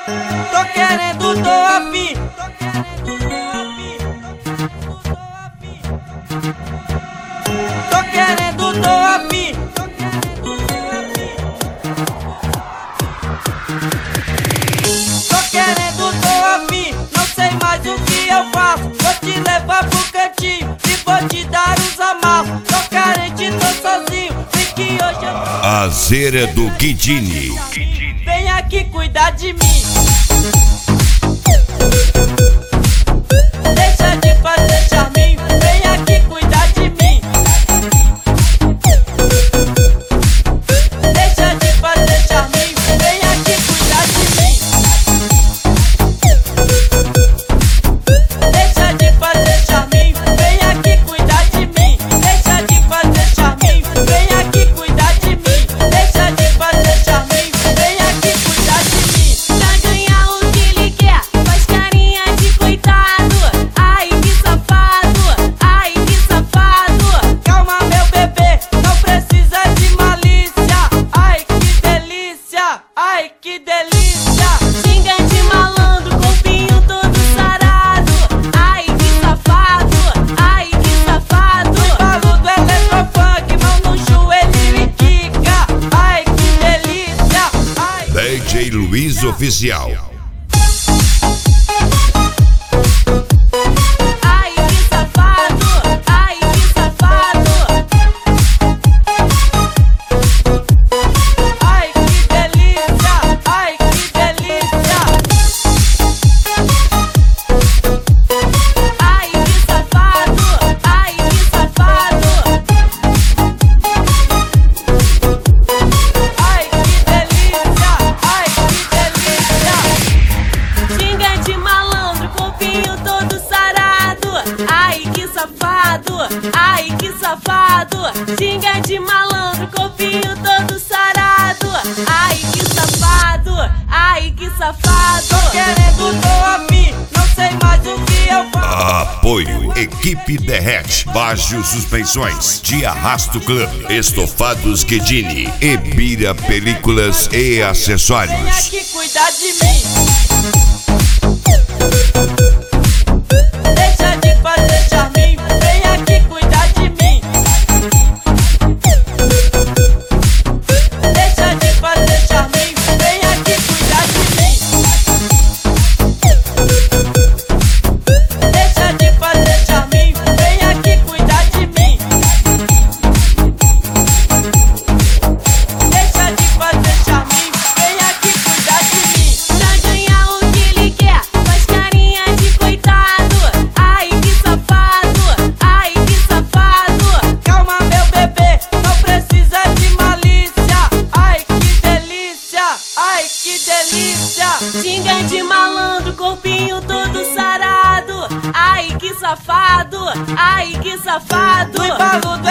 Tô querendo, tô afim. Tô querendo, tô afim. Tô querendo, tô afim. Não sei mais o que eu faço. Vou te levar pro cantinho e vou te dar uns amassos. Tô carente, tô sozinho. Vem que hoje eu... A Zera do Guidini. Vem aqui cuidar de mim. Deixa de fazer charminho. Vem aqui cuidar de mim. Deixa de fazer charminho. Vem aqui cuidar de mim. Deixa de fazer charminho. Vem aqui cuidar de mim. Deixa de fazer charminho. Vem aqui cuidar de mim. Deixa de fazer charminho. Vem aqui cuidar de mim. Pra ganhar o que ele quer, faz carinha de coitado. Ai que safado, ai que safado. Calma meu bebê, não precisa de malícia. Ai que delícia, ai que delícia. Xinga de malandro, corpinho todo sarado. Ai que safado, ai que safado. Falo do eletrofunk, mão no joelho e quica. Ai que delícia, ai. DJ Luiz Oficial. Ai que safado, ai que safado. Ai que delícia, ai que delícia. Ai que safado, ai que safado. Ai que delícia, ai que delícia. Xinga de malandro, corpinho todo sarado. Ai que safado, ai que safado. Xinga de malandro, corpinho todo sarado. Ai que safado, ai que safado. Tô querendo, tô afim, não sei mais o que eu faço. Apoio Equipe Derrete, Baixo Suspensões, de Arrasto Club, Estofados Guidini, Ebira Películas e Vem Acessórios. aqui cuidar de mim. Deixa de fazer charminho. Vem aqui cuidar de mim. Deixa de fazer charminho. Vem aqui cuidar de mim. Deixa de fazer charminho. Vem aqui cuidar de mim. Deixa de fazer charminho. Vem aqui cuidar de mim. Pra ganhar o que ele quer, faz carinha de coitado. Ai que safado, ai que safado. Calma meu bebê, não precisa de malícia. Ai que delícia, ai que delícia. Xinga de malandro, corpinho todo sarado. Ai que safado, ai que safado. Falo